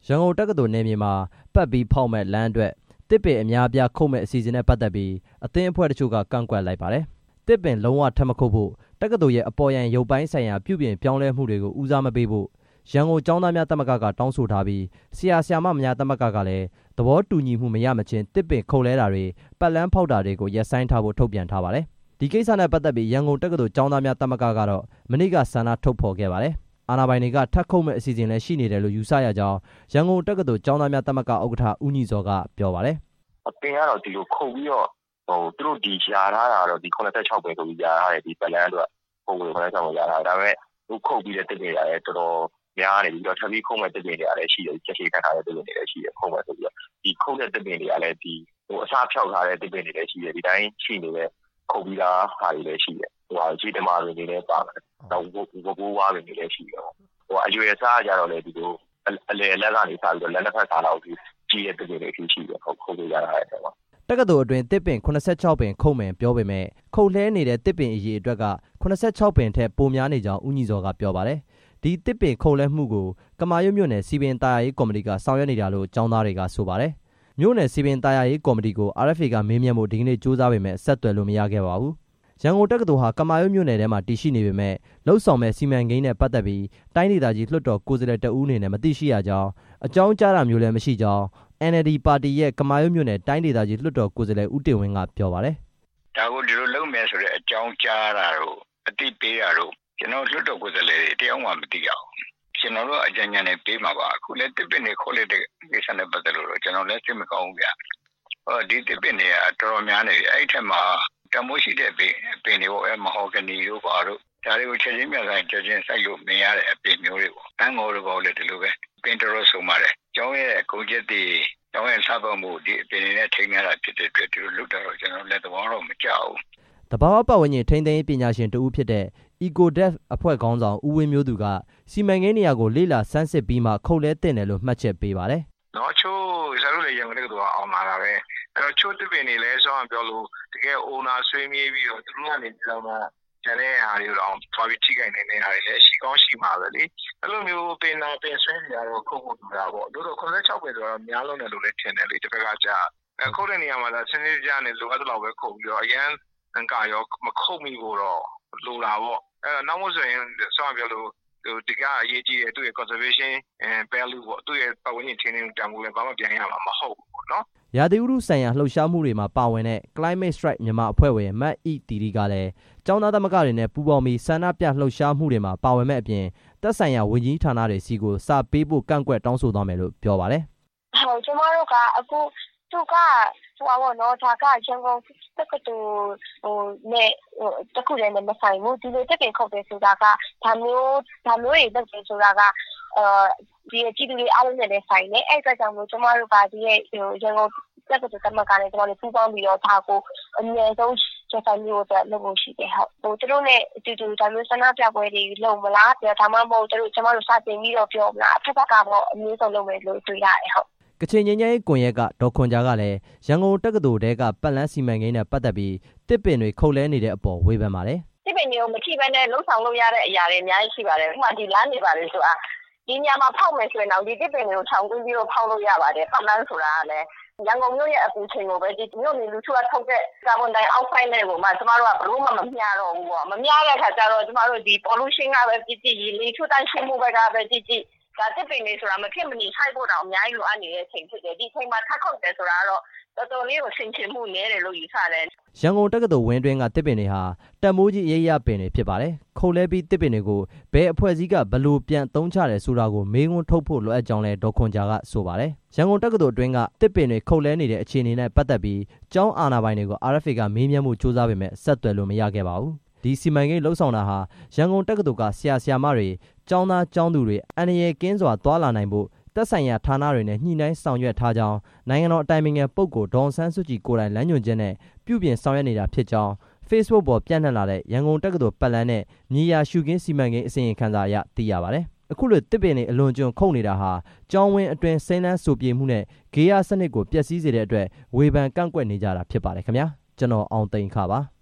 ရန်ကုန်တက္ကသိုလ်နယ်မြေမှာပတ်ပြီးဖောက်မဲ့လမ်းအတွက်တစ်ပင်အများအပြားခုတ်မဲ့အစီအစဉ်နဲ့ပတ်သက်ပြီးအသင်းအဖွဲ့တချို့ကကန့်ကွက်လိုက်ပါတယ်။တစ်ပင်လုံးဝထပ်မခုတ်ဖို့တက္ကသိုလ်ရဲ့အပေါ်ယံရုပ်ပိုင်းဆိုင်ရာပြုပြင်ပြောင်းလဲမှုတွေကိုဦးစားမပေးဖို့ရန်ကုန်ကျောင်းသားများသမဂ္ဂကတောင်းဆိုထားပြီးဆရာဆရာမများသမဂ္ဂကလည်းသဘောတူညီမှုမရမချင်းတစ်ပင်ခုတ်လဲတာတွေပတ်လန်းဖောက်တာတွေကိုရပ်ဆိုင်းထားဖို့ထုတ်ပြန်ထားပါတယ်။ဒီကိစ္စနဲ့ပတ်သက်ပြီးရန်ကုန်တက္ကသိုလ်ကျောင်းသားများသမဂ္ဂကတော့မနေ့ကဆန္ဒထုတ်ဖော်ခဲ့ပါတယ်။အာဏာပိုင်တွေကထပ်ခုတ်မဲ့အစီအစဉ်လည်းရှိနေတယ်လို့ယူဆရကြောင်းရန်ကုန်တက္ကသိုလ်ကျောင်းသားများသမဂ္ဂဥက္ကဋ္ဌဦးညီစောကပြောပါတယ်။အပင်ကတော့ဒီလိုခုတ်ပြီးတော့သူတို့ဒီရှားထားတာတော့ဒီ86ပဲဆိုပြီးရှားထားတယ်ဒီပတ်လန်းအတွက်ပုံဝင်86ပဲရှားထားတယ်ဒါပေမဲ့သူခုတ်ပြီးတဲ့တစ်ပင်ရတယ်တော်တော်များနေပြီးတော့ထပ်ပြီးခုတ်မဲ့တစ်ပင်တွေလည်းရှိတယ်ချက်ရှိခံထားတဲ့တစ်ပင်တွေလည်းရှိတယ်ခုတ်မဲ့ဆိုပြီးတော့ဒီခုတ်တဲ့တစ်ပင်တွေကလည်းဒီအစားဖြောက်ထားတဲ့တစ်ပင်တွေလည်းရှိတယ်ဒီတိုင်းရှိနေတဲ့ခုတ်ပြီးသားဟာတွေလည်းရှိတယ်ခြေတမာတွေလည်းပါတယ်တော့ဝဘိုးဝါးတွေလည်းရှိတယ်အရွယ်စားကြတော့လေဒီလိုအလေလက်ကနေစားပြီးတော့လက်နှစ်ဖက်စားလောက်ပြီးကြီးတဲ့တစ်ပင်တွေရှိတယ်ခုတ်လို့ရတာတဲ့ပေါ့တက္ကသိုလ်အတွင်းတစ်ပင်86ပင်ခုတ်မယ်ပြောပေမဲ့ခုတ်လှဲနေတဲ့တစ်ပင်အရေအတွက်က86ပင်ထက်ပိုများနေကြောင်းဦးညီစောကပြောပါတယ်ဒီတစ်ပင်ခုတ်လှဲမှုကိုကမာရွတ်မြို့နယ်စီပင်တာယာရေးကော်မတီကဆောင်ရွက်နေတာလို့ကျောင်းသားတွေကဆိုပါတယ်မြို့နယ်စီပင်တာယာရေးကော်မတီကို RFA ကမေးမြန်းဖို့ဒီကနေ့စူးစမ်းပေမဲ့ဆက်သွယ်လို့မရခဲ့ပါဘူးရန်ကုန်တက္ကသိုလ်ဟာကမာရွတ်မြို့နယ်ထဲမှာတည်ရှိနေပေမဲ့လှုပ်ဆောင်မဲ့စီမံကိန်းနဲ့ပတ်သက်ပြီးတိုင်းဒေသကြီးလွှတ်တော်ကိုယ်စားလှယ်တဦးအနေနဲ့မသိရှိရကြောင်းအကြောင်းကြားတာမျိုးလည်းမရှိကြောင်း NLD ပါတီရဲ့ကမာရွတ်မြို့နယ်တိုင်းဒေသကြီးလွှတ်တော်ကိုယ်စားလှယ်ဦးတင်ဝင်းကပြောပါတယ်။ဒါကိုဒီလိုလုပ်မယ်ဆိုတဲ့အကြောင်းကြားတာတော့အသိပေးတာတော့ကျွန်တော်လွှတ်တော်ကိုယ်စားလှယ်တွေတယောက်မှမသိရအောင်။ကျွန်တော်တို့အကြံဉာဏ်နဲ့ပေးမှာပါအခုလည်းတစ်ပင်တွေခေါ်လိုက်တဲ့ကိစ္စနဲ့ပတ်သက်လို့ကျွန်တော်လည်းသိမကောင်းဘူးဗျ။ဒီတစ်ပင်တွေကတော်တော်များနေပြီအဲ့ထက်မှာတမိုးရှိတဲ့ပင်တွေပေါ့မဟော်ဂနီတို့ပါတို့ဒါတွေကိုချက်ချင်းပြန်ဆိုင်ချက်ချင်းစိုက်လို့မရတဲ့အပင်မျိုးတွေပေါ့အန်ငေါ်တို့ပေါ့လေဒီလိုပဲပင်တော်ဆုံးပါတယ်ကျောင်းရဲ့ကုန်ကျက်တွေကျောင်းရဲ့စားပေါ်မှုဒီအပင်တွေနဲ့ထိန်းရတာဖြစ်တဲ့အတွက်ဒီလိုလုပ်တော့ကျွန်တော်လည်းသဘောတော့မကျဘူးတဘာဝပတ်ဝန်းကျင်ထိန်းသိမ်းရေးပညာရှင်တဦးဖြစ်တဲ့ EcoDev အဖွဲ့ခေါင်းဆောင်ဦးဝင်းမျိုးသူကစီမံကိန်းနေရာကိုလေ့လာစမ်းစစ်ပြီးမှခုတ်လဲတင်တယ်လို့မှတ်ချက်ပေးပါတယ်နော်ချိုးဇာတ်လည်းရံတဲ့ကတော့အောင်လာတာပဲအဲ့တော့ချိုးတစ်ပင်တွေလည်းဆောင်းပြောလို့တကယ်အိုနာဆွေးမြေးပြီးတော့သူတို့ကနေပြောင်းတာကျန်တဲ့ဟာတွေတော့သွားပြီးထိခိုက်နေတဲ့ဟာတွေလည်းရှိကောင်းရှိမှာပဲလေအဲ့လိုမျိုးပင်ဆွေးနေရတော့ခုတ်ဖို့တူတာပေါ့တို့တော့86ပင်ဆိုတော့များလုံးတယ်လို့လည်းထင်တယ်လေတစ်ခါကကြာခုတ်တဲ့နေရာမှာစနေကြနေလိုအပ်တဲ့လောက်ပဲခုတ်ပြီးတော့အရန်ကရောမခုတ်မိဖို့တော့လိုတာပေါ့အဲ့တော့နောက်မှဆိုရင်ဆောင်းပြောလို့ဒီကအရေးကြီးတဲ့သူ့ရဲ့ conservation value ပေါ့သူ့ရဲ့ပတ်ဝန်းကျင်ထိန်းသိမ်းမှုတန်ဖိုးလည်းဘာမှပြန်ရမှာမဟုတ်ဘူးပေါ့နော်ရာသီဥတုဆိုင်ရာလှုပ်ရှားမှုတွေမှာပါဝင်တဲ့ Climate Strike မြန်မာအဖွဲ့ဝင်မတ်ဤတီတီကလည်းကျောင်းသားသမဂ္ဂတွေနဲ့ပူးပေါင်းပြီးဆန္ဒပြလှုပ်ရှားမှုတွေမှာပါဝင်မဲ့အပြင်သက်ဆိုင်ရာဝန်ကြီးဌာနတွေစီကိုစာပေးဖို့ကန့်ကွက်တောင်းဆိုသွားမယ်လို့ပြောပါတယ်ဟုတ်ကျမတို့ကအခုသူကပေါ့နော်ဒါကရန်ကုန်တက္ကသိုလ်နဲ့တခုလည်းမဆိုင်ဘူးဒီလိုတက်ပြင်ခုတ်တယ်ဆိုတာကဒါမျိုးတွေတက်တယ်ဆိုတာကဒီကြည့်သူတွေအားလုံးနဲ့လည်းဆိုင်တယ်အဲ့အတွက်ကြောင့်မို့ကျမတို့ကဒီရဲ့ရန်ကုန်တက္ကသိုလ်သမဂ္ဂနဲ့ကျမတို့ပူးပေါင်းပြီးတော့ဒါကိုအမြဲဆုံးကျဆိုင်မျိုးအတွက်လုပ်ဖို့ရှိတယ်ဟုတ်သူတို့နဲ့အတူတူဒါမျိုးဆန္ဒပြပွဲတွေလုပ်မလားပြဒါမှမဟုတ်ကျမတို့စတင်ပြီးတော့ပြောမလားအထက်ဘက်ကတော့အမျိုးဆုံးလုပ်မယ်လို့တွေးရတယ်ဟုတ်ကချင်ငြိမ်းချမ်းရေးကွန်ရက်ကဒေါ်ခွန်ဂျာကလည်းရန်ကုန်တက္ကသိုလ်တဲကပတ်လန်းစီမံကိန်းနဲ့ပတ်သက်ပြီးတစ်ပင်တွေခုတ်လဲနေတဲ့အပေါ်ဝေဖန်ပါတယ်တစ်ပင်တွေကိုမထိဘဲနဲ့လှုပ်ဆောင်လို့ရတဲ့အရာတွေအများကြီးရှိပါတယ်ဥပမာဒီလမ်းတွေပါလေဆိုတာဒီညမှာဖောက်မယ်ဆိုရင်တော့ဒီတစ်ပင်တွေကိုထောင်ကွင်းပြီးတော့ဖောက်လို့ရပါတယ်ပတ်လန်းဆိုတာကလည်းရန်ကုန်မြို့ရဲ့အပူချိန်ကိုပဲဒီမြို့နေလူထုကထုတ်တဲ့ကာဗွန်ဒိုင်အောက်ဆိုက်နဲ့ကိုမှကျမတို့ကဘလို့မှမမျှတော့ဘူးပေါ့မမျှတဲ့အခါကျတော့ကျမတို့ဒီ pollution ကပဲကြည့်လေထုတန့်ရှင်းမှုဘက်ကပဲကြည့်ဒါတစ်ပင်လေးဆိုတာမဖြစ်မနေထိုက်ဖို့တောင်အများကြီးလိုအပ်နေတဲ့အချိန်ဖြစ်တယ်ဒီချိန်မှာထပ်ခုတ်တယ်ဆိုတာတော့တော်တော်လေးကိုဆင်ခြင်မှုနည်းတယ်လို့ယူဆတယ်ရန်ကုန်တက္ကသိုလ်ဝင်းတွင်းကတစ်ပင်တွေဟာတန်မိုးကြီးအရေးရပင်တွေဖြစ်ပါတယ်ခုတ်လဲပြီးတစ်ပင်တွေကိုဘယ်အဖွဲ့အစည်းကဘလို့ပြန်သုံးချတယ်ဆိုတာကိုမေးခွန်းထုတ်ဖို့လိုအပ်ကြောင်းလဲဒေါ်ခွန်ဂျာကဆိုပါတယ်ရန်ကုန်တက္ကသိုလ်အတွင်းကတစ်ပင်တွေခုတ်လဲနေတဲ့အခြေအနေနဲ့ပတ်သက်ပြီးကျောင်းအာဏာပိုင်တွေကို RFA ကမေးမြန်းမှုစူးစမ်းပေမဲ့ဆက်သွယ်လို့မရခဲ့ပါဘူးဒီစီမံကိန်းလှုပ်ဆောင်တာဟာရန်ကုန်တက္ကသိုလ်ကဆရာဆရာမတွေကျောင်းသားကျောင်းသူတွေအန္တရာယ်ကင်းစွာသွားလာနိုင်ဖို့သက်ဆိုင်ရာဌာနတွေနဲ့ညှိနှိုင်းဆောင်ရွက်ထားကြောင်းနိုင်ငံတော်အတိုင်ပင်ခံပုဂ္ဂိုလ်ဒေါ်အောင်ဆန်းစုကြည်ကိုယ်တိုင်လမ်းညွှန်ချက်နဲ့ပြုပြင်ဆောင်ရွက်နေတာဖြစ်ကြောင်း Facebook ပေါ်ပြန့်နှံ့လာတဲ့ရန်ကုန်တက္ကသိုလ်ပတ်လန်းနဲ့မြေယာရှုခင်းစီမံကိန်းအစီရင်ခံစာအရသိရပါတယ်အခုလိုတစ်ပင်တွေအလွန်ကျွံခုတ်နေတာဟာကျောင်းဝင်းအတွင်းစိမ့်လန်းဆိုပြေမှုနဲ့ဂေယစနစ်ကိုပျက်စီးစေတဲ့အတွက်ဝေဖန်ကန့်ကွက်နေကြတာဖြစ်ပါတယ်ခင်ဗျာကျွန်တော်အောင်သိန်းခါပါ